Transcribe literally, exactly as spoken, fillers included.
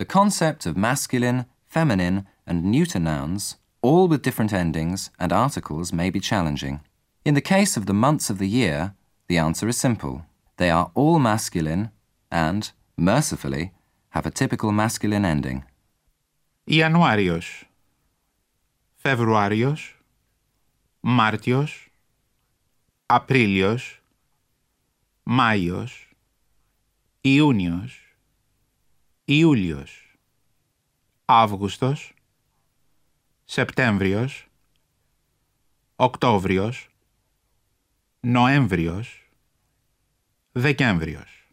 The concept of masculine, feminine, and neuter nouns, all with different endings and articles, may be challenging. In the case of the months of the year, the answer is simple. They are all masculine and, mercifully, have a typical masculine ending. Ιανουάριος, Φεβρουάριος, Μάρτιος, Απρίλιος, Μάιος, Ιούνιος, Ιούλιος, Αύγουστος, Σεπτέμβριος, Οκτώβριος, Νοέμβριος, Δεκέμβριος.